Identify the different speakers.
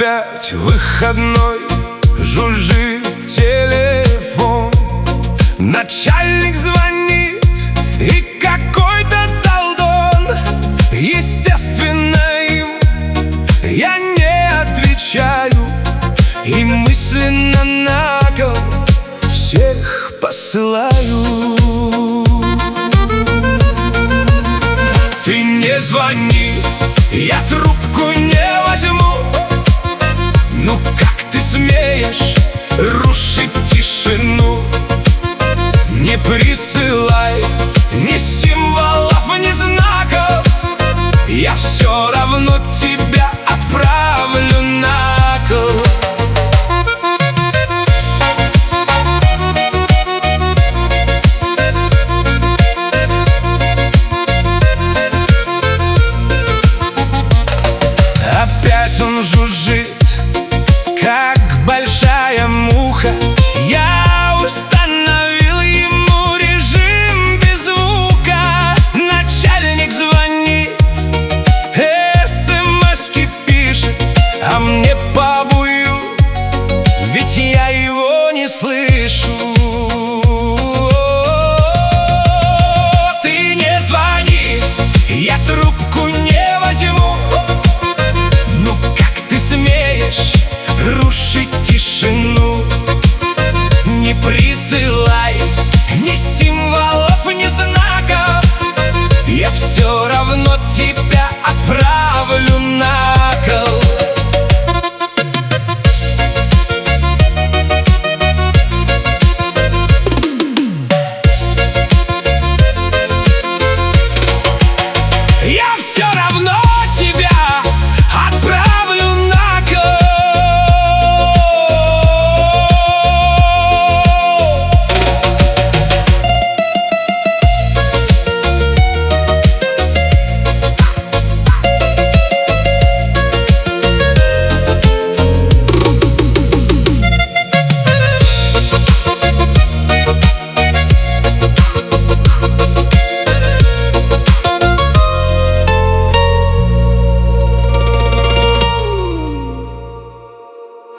Speaker 1: опять выходной, жужжит телефон. Начальник звонит, и какой-то долдон. Естественно, им я не отвечаю, и мысленно на кол всех посылаю. Ты не звони, я трубку не возьму. Ну как ты смеешь рушить тишину? Не присылай